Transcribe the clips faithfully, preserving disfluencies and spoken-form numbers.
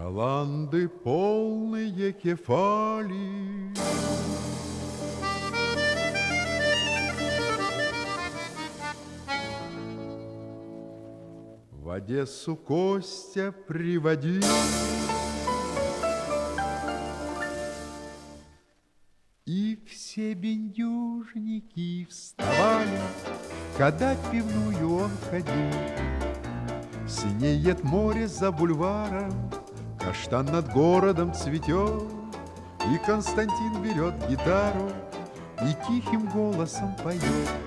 Голланды полные кефали, в Одессу Костя приводил. И все бендюжники вставали, когда в пивную он ходил. Синеет море за бульваром, каштан над городом цветет, и Константин берет гитару и тихим голосом поет.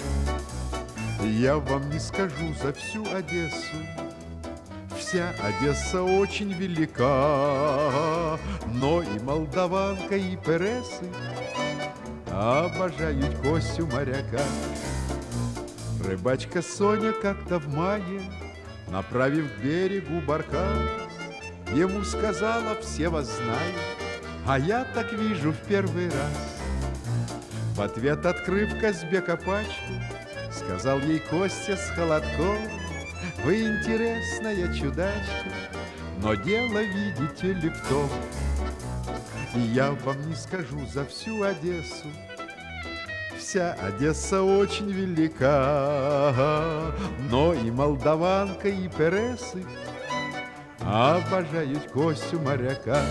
Я вам не скажу за всю Одессу, вся Одесса очень велика, но и молдаванка, и пересы обожают Костю моряка. Рыбачка Соня как-то в мае, направив к берегу баркас, ему сказала: все вас знают, а я так вижу в первый раз. В ответ, открыв Казбека пачку, сказал ей Костя с холодком: вы интересная чудачка, но дело, видите ли, в том. И я вам не скажу за всю Одессу, вся Одесса очень велика, но и молдаванка, и пересы обожают Костю моряка.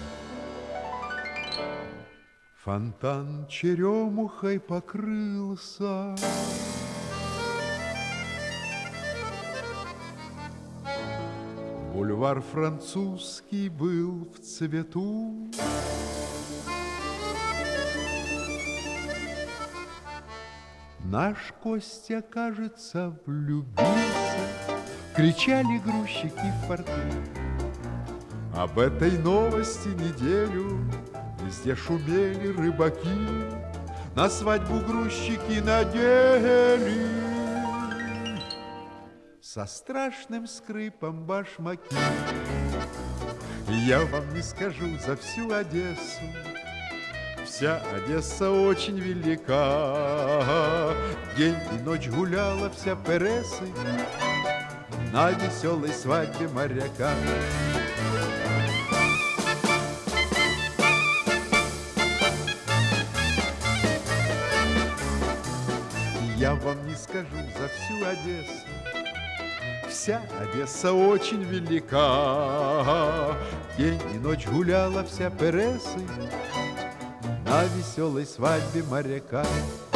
Фонтан черемухой покрылся, бульвар французский был в цвету. Наш Костя, кажется, влюбился, кричали грузчики в порту. Об этой новости неделю везде шумели рыбаки, на свадьбу грузчики надели со страшным скрипом башмаки. Я вам не скажу за всю Одессу, вся Одесса очень велика, день и ночь гуляла вся пересы на веселой свадьбе моряка. Я вам не скажу за всю Одессу, вся Одесса очень велика, день и ночь гуляла вся пересы на веселой свадьбе моряка.